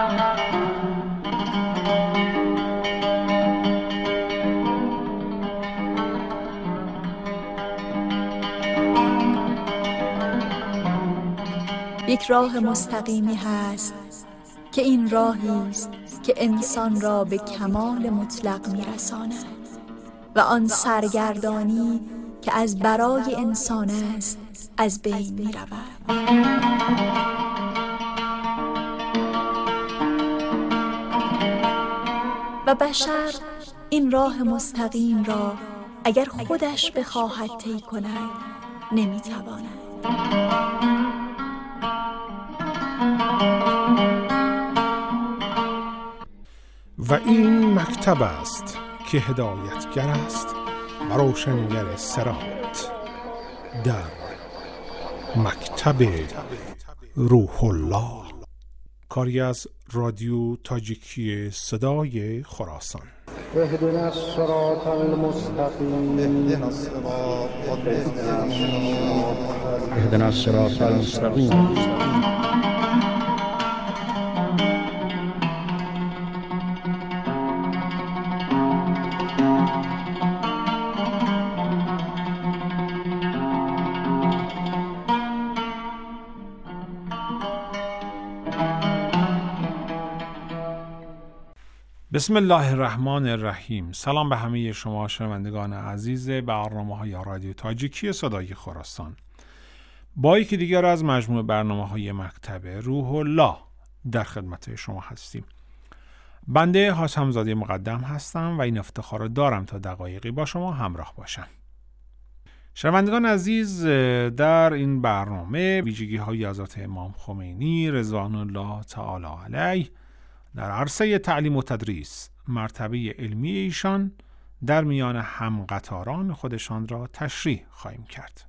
یک راه مستقیمی هست که این راهی است که انسان را به کمال مطلق می‌رساند و آن سرگردانی که از برای انسان است از بین می‌رود. و بشر این راه مستقیم را اگر خودش بخواهد طی کند نمی‌تواند. و این مکتب است که هدایتگر است و روشنگر صراط. در مکتب روح الله، کاری از رادیو تاجیکی صدای خراسان. اهدنا الصراط المستقیم اهدنا الصراط المستقیم. بسم الله الرحمن الرحیم. سلام به همه شما شنوندگان عزیز برنامه‌های رادیو تاجیکی صدای خراسان. با یکی دیگر از مجموعه برنامه‌های مکتب روح الله در خدمت شما هستیم. بنده هاشم زاده مقدم هستم و این افتخار رو دارم تا دقایقی با شما همراه باشم. شنوندگان عزیز، در این برنامه ویژگی‌های حضرت امام خمینی رضوان الله تعالی علیه در عرصه تعلیم و تدریس، مرتبه علمی ایشان در میان همقطاران خودشان را تشریح خواهیم کرد.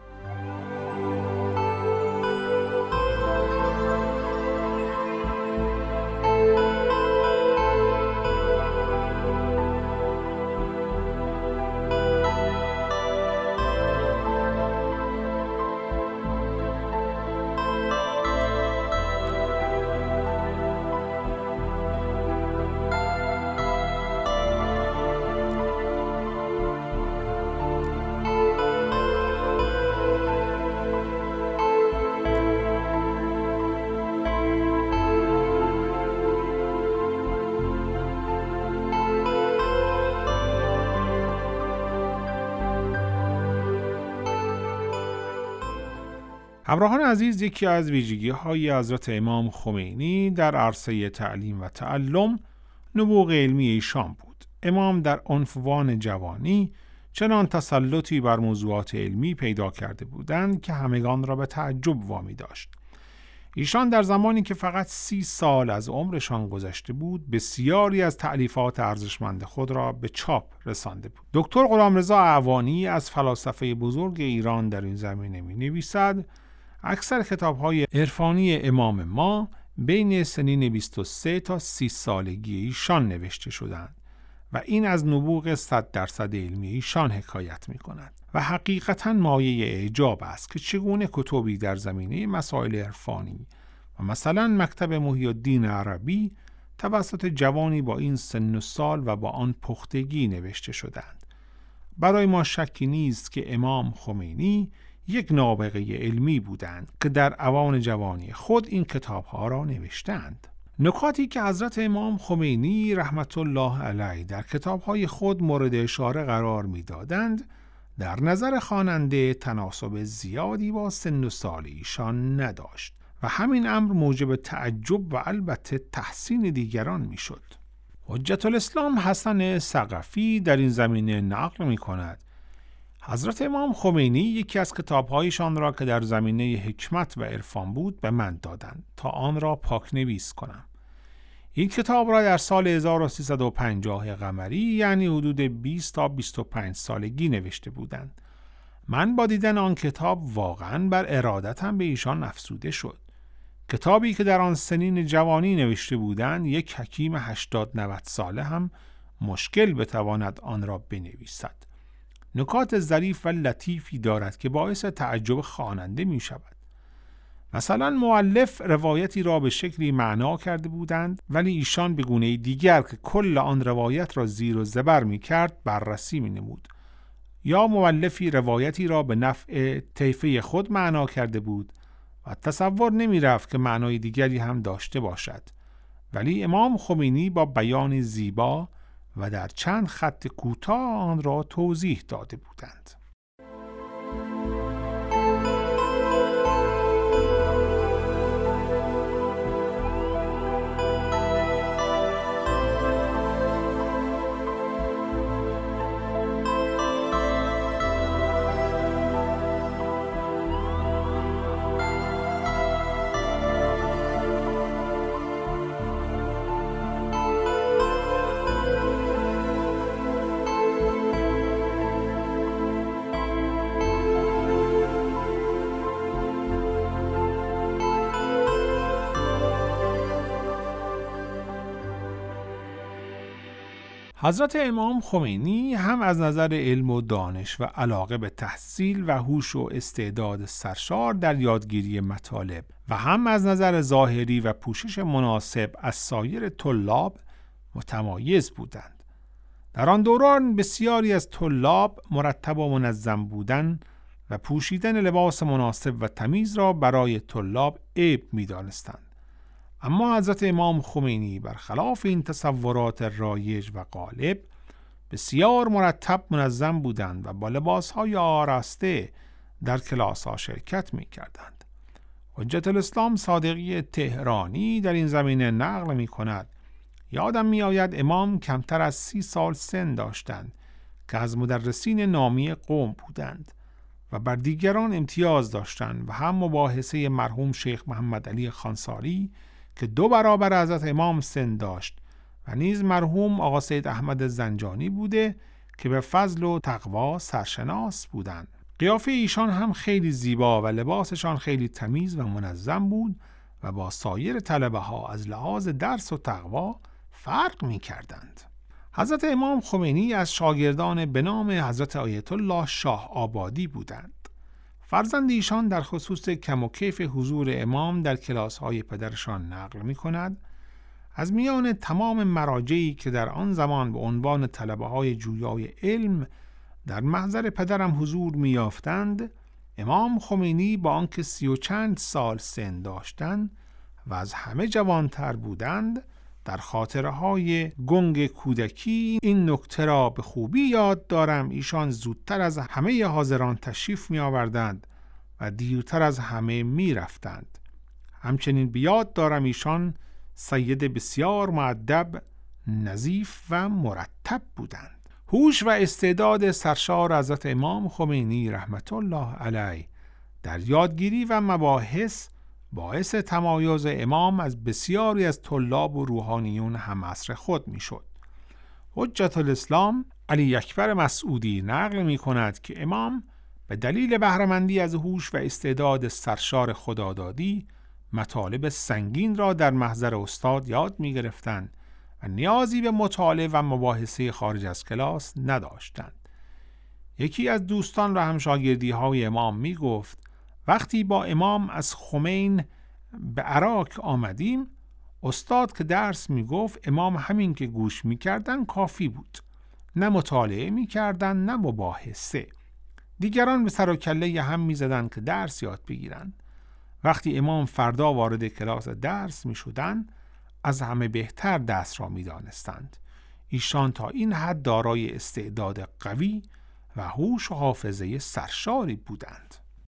همراهان عزیز، یکی از ویژگی‌های حضرت امام خمینی در عرصه تعلیم و تعلم نبوغ علمی ایشان بود. امام در عنفوان جوانی چنان تسلطی بر موضوعات علمی پیدا کرده بودند که همگان را به تعجب وامی داشت. ایشان در زمانی که فقط 30 سال از عمرشان گذشته بود، بسیاری از تألیفات ارزشمند خود را به چاپ رسانده بود. دکتر غلامرضا اعوانی از فلاسفه بزرگ ایران در این زمینه می‌نویسد: اکثر کتاب‌های عرفانی امام ما بین سنین 23 تا 30 سالگی ایشان نوشته شدند و این از نبوغ 100% علمی ایشان حکایت می‌کند و حقیقتاً مایه اعجاب است که چگونه کتبی در زمینه مسائل عرفانی و مثلا مکتب محی الدین عربی توسط جوانی با این سن و سال و با آن پختگی نوشته شدند. برای ما شکی نیست که امام خمینی یک نابغه علمی بودند که در اوان جوانی خود این کتاب‌ها را نوشتند. نکاتی که حضرت امام خمینی رحمت الله علیه در کتاب‌های خود مورد اشاره قرار می‌دادند، در نظر خواننده تناسب زیادی با سن و سال ایشان نداشت و همین امر موجب تعجب و البته تحسین دیگران می‌شد. حجت الاسلام حسن ثقفی در این زمینه نقل می‌کند حضرت امام خمینی یکی از کتاب‌هایشان را که در زمینه حکمت و عرفان بود به من دادند تا آن را پاک‌نویس کنم. این کتاب را در سال 1350 قمری، یعنی حدود 20 تا 25 سالگی نوشته بودند. من با دیدن آن کتاب واقعاً بر ارادتم به ایشان افزوده شد. کتابی که در آن سنین جوانی نوشته بودند، یک حکیم 80-90 ساله هم مشکل بتواند آن را بنویسد. نکات ظریف و لطیفی دارد که باعث تعجب خواننده می شود مثلا مؤلف روایتی را به شکلی معنا کرده بودند، ولی ایشان به گونه دیگر که کل آن روایت را زیر و زبر می کرد بررسی می نمود. یا مؤلفی روایتی را به نفع طیفه خود معنا کرده بود و تصور نمی رفت که معنای دیگری هم داشته باشد، ولی امام خمینی با بیان زیبا و در چند خط کوتاه آن را توضیح داده بودند. حضرت امام خمینی هم از نظر علم و دانش و علاقه به تحصیل و هوش و استعداد سرشار در یادگیری مطالب و هم از نظر ظاهری و پوشش مناسب از سایر طلاب متمایز بودند. در آن دوران بسیاری از طلاب مرتب و منظم بودن و پوشیدن لباس مناسب و تمیز را برای طلاب عیب می دانستند. اما حضرت امام خمینی برخلاف این تصورات رایج و غالب بسیار مرتب منظم بودند و با لباسهای آراسته در کلاس‌ها شرکت می‌کردند. حجت الاسلام صادقی تهرانی در این زمینه نقل می‌کند: یادم می‌آید امام کمتر از 30 سال سن داشتند که از مدرسین نامی قوم بودند و بر دیگران امتیاز داشتند و هم مباحثه مرحوم شیخ محمد علی خانساری که 2 برابر حضرت امام سن داشت و نیز مرحوم آقا سید احمد زنجانی بوده که به فضل و تقوا سرشناس بودند. قیافه ایشان هم خیلی زیبا و لباسشان خیلی تمیز و منظم بود و با سایر طلبه ها از لحاظ درس و تقوا فرق می کردند. حضرت امام خمینی از شاگردان به نام حضرت آیت الله شاه آبادی بودند. فرزند ایشان در خصوص کم و کیف حضور امام در کلاس‌های پدرشان نقل می‌کند: از میان تمام مراجعی که در آن زمان به عنوان طلبه‌های جویای علم در محضر پدرم حضور می‌یافتند، امام خمینی با آنکه 30 و چند سال سن داشتند و از همه جوانتر بودند، در خاطره‌های گنگ کودکی این نکته را به خوبی یاد دارم: ایشان زودتر از همه حاضران تشریف می آوردند و دیرتر از همه می رفتند. همچنین بیاد دارم ایشان سید بسیار مؤدب، نظیف و مرتب بودند. هوش و استعداد سرشار حضرت امام خمینی رحمت الله علیه در یادگیری و مباحث باعث تمایز امام از بسیاری از طلاب و روحانیون همعصر خود می شد. حجت الاسلام علی اکبر مسعودی نقل می کند که امام به دلیل بهره‌مندی از هوش و استعداد سرشار خدادادی مطالب سنگین را در محضر استاد یاد می گرفتند و نیازی به مطالعه و مباحثه خارج از کلاس نداشتند. یکی از دوستان و همشاگردی های امام می گفت: وقتی با امام از خمین به عراق آمدیم، استاد که درس می گفت امام همین که گوش می کردن کافی بود. نه مطالعه می کردن نه مباحثه. دیگران به سر و کله هم می زدن که درس یاد بگیرن. وقتی امام فردا وارد کلاس درس می شدن، از همه بهتر درس را می دانستند. ایشان تا این حد دارای استعداد قوی و هوش و حافظه سرشاری بودند.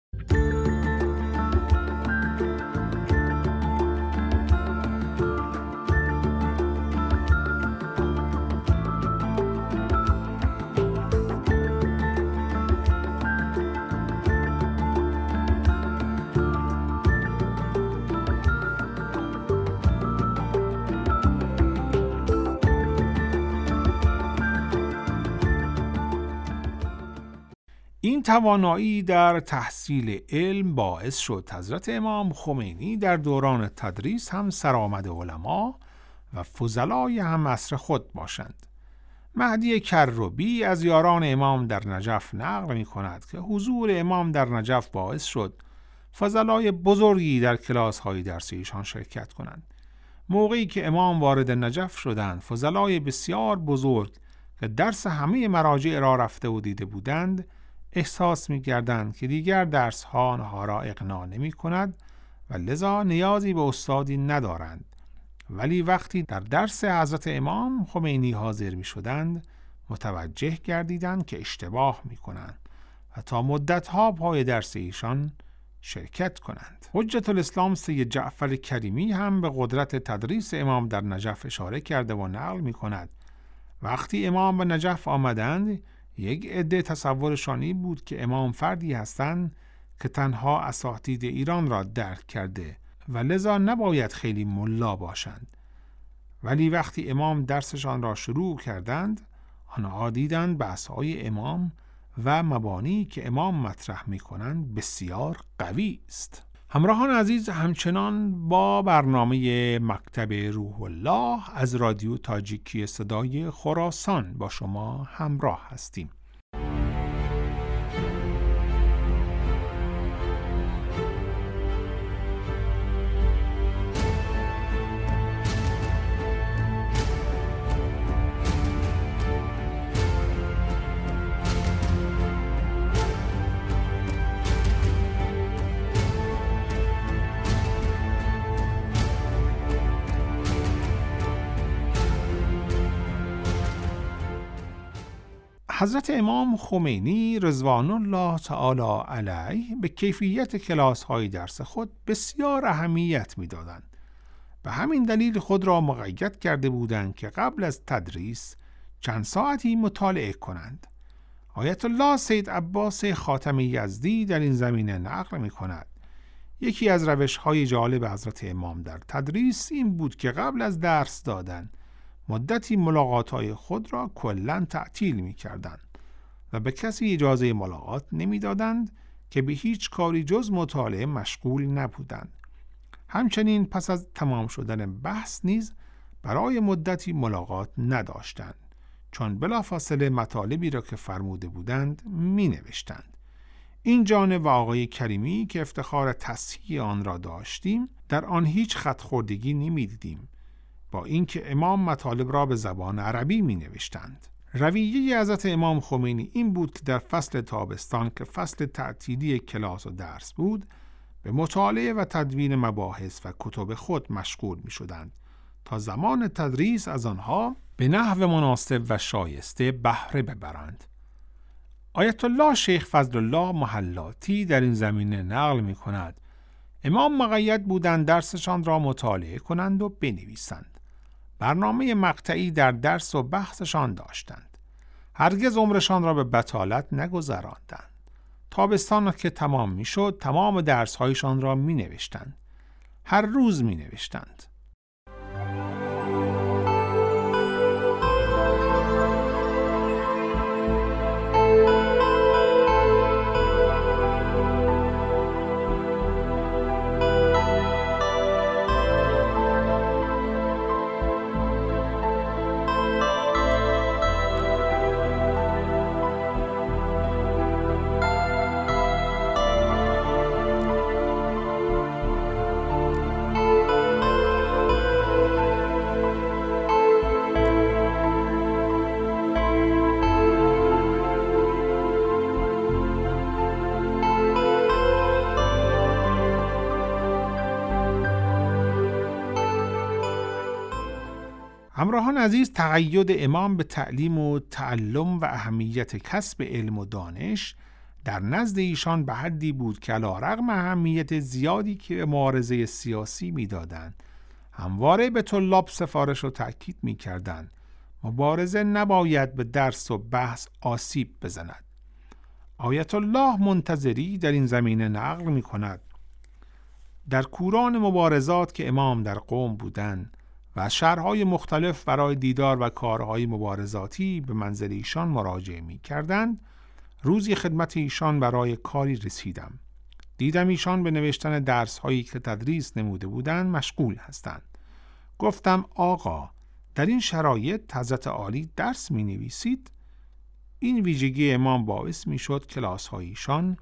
این توانایی در تحصیل علم باعث شد حضرت امام خمینی در دوران تدریس هم سرآمد علما و فضلای هم عصر خود باشند. مهدی کروبی از یاران امام در نجف نقل می کند که حضور امام در نجف باعث شد فضلای بزرگی در کلاس های درسی ایشان شرکت کنند. موقعی که امام وارد نجف شدند، فضلای بسیار بزرگ که درس همه مراجع را رفته و دیده بودند، احساس می کردند که دیگر درس ها آنها را اقناع نمی کند و لذا نیازی به استادی ندارند. ولی وقتی در درس حضرت امام خمینی حاضر می شدند، متوجه گردیدند که اشتباه می کنند و تا مدتها پای درس ایشان شرکت کنند. حجت الاسلام سید جعفر کریمی هم به قدرت تدریس امام در نجف اشاره کرده و نقل می کند. وقتی امام به نجف آمدند، یک عده تصورشان این بود که امام فردی هستند که تنها اساتید ایران را درک کرده و لذا نباید خیلی ملا باشند. ولی وقتی امام درسشان را شروع کردند، آنها دیدند بحث‌های امام و مبانی که امام مطرح می‌کنند بسیار قوی است. همراهان عزیز، همچنان با برنامه مکتب روح الله از رادیو تاجیکی صدای خراسان با شما همراه هستیم. حضرت امام خمینی رضوان الله تعالی علیه به کیفیت کلاس های درس خود بسیار اهمیت می دادند. به همین دلیل خود را مقید کرده بودند که قبل از تدریس چند ساعتی مطالعه کنند. آیت الله سید عباس خاتمی یزدی در این زمینه نقل می کند. یکی از روش های جالب حضرت امام در تدریس این بود که قبل از درس دادن مدتی ملاقات‌های خود را کلاً تعطیل می‌کردند و به کسی اجازه ملاقات نمی‌دادند که به هیچ کاری جز مطالعه مشغول نبودند. همچنین پس از تمام شدن بحث نیز برای مدتی ملاقات نداشتند، چون بلافاصله مطالبی را که فرموده بودند می‌نوشتند. این جانب آقای کریمی که افتخار تصحیح آن را داشتیم، در آن هیچ خط‌خوردگی نمی‌دیدیم، با اینکه امام مطالب را به زبان عربی می نوشتند. رویه حضرت امام خمینی این بود که در فصل تابستان که فصل تعطیلی کلاس و درس بود، به مطالعه و تدوین مباحث و کتب خود مشغول می شدند تا زمان تدریس از آنها به نحو مناسب و شایسته بهره ببرند. آیت الله شیخ فضل الله محلاتی در این زمینه نقل می کند: امام مقید بودند درسشان را مطالعه کنند و بنویسند. برنامه مقطعی در درس و بحثشان داشتند. هرگز عمرشان را به بطالت نگذراندند. تابستان که تمام می شد، تمام درسهایشان را می نوشتند. هر روز می نوشتند. همراهان عزیز، تقید امام به تعلیم و تعلم و اهمیت کسب علم و دانش در نزد ایشان به حدی بود که علی‌رغم اهمیت زیادی که به مبارزه سیاسی می‌دادند، همواره به طلاب سفارش و تأکید می‌کردند مبارزه نباید به درس و بحث آسیب بزند. آیت الله منتظری در این زمینه نقل می‌کند: در کوران مبارزات که امام در قم بودند و از شهرهای مختلف برای دیدار و کارهای مبارزاتی به منزل ایشان مراجعه می کردند، روزی خدمت ایشان برای کاری رسیدم. دیدم ایشان به نوشتن درس‌هایی که تدریس نموده بودند مشغول هستند. گفتم آقا، در این شرایط حضرت عالی درس می نویسید؟ این ویژگی امام باعث می شد کلاس‌های ایشان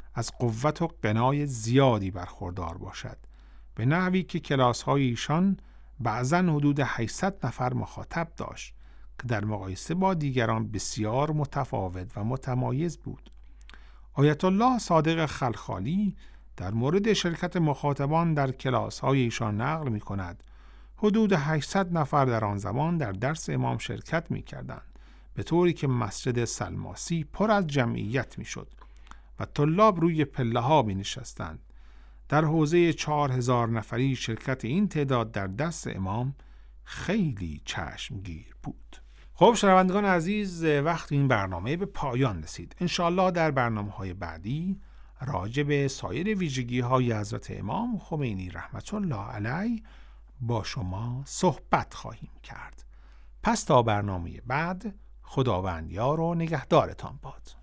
از قوت و غنای زیادی برخوردار باشد، به نحوی که کلاس‌های ایشان بعضاً حدود 800 نفر مخاطب داشت که در مقایسه با دیگران بسیار متفاوت و متمایز بود. آیت الله صادق خلخالی در مورد شرکت مخاطبان در کلاس‌های ایشان نقل می‌کند حدود 800 نفر در آن زمان در درس امام شرکت می‌کردند، به طوری که مسجد سلماسی پر از جمعیت می‌شد و طلاب روی پله‌ها می‌نشستند. در حوزه 4000 نفری شرکت این تعداد در درس امام خیلی چشمگیر بود. خب شنوندگان عزیز، وقت این برنامه به پایان رسید. انشاءالله در برنامه‌های بعدی راجع به سایر ویژگی‌های حضرت امام خمینی رحمت الله علیه با شما صحبت خواهیم کرد. پس تا برنامه بعد، خداوند یار و نگهدارتان باد.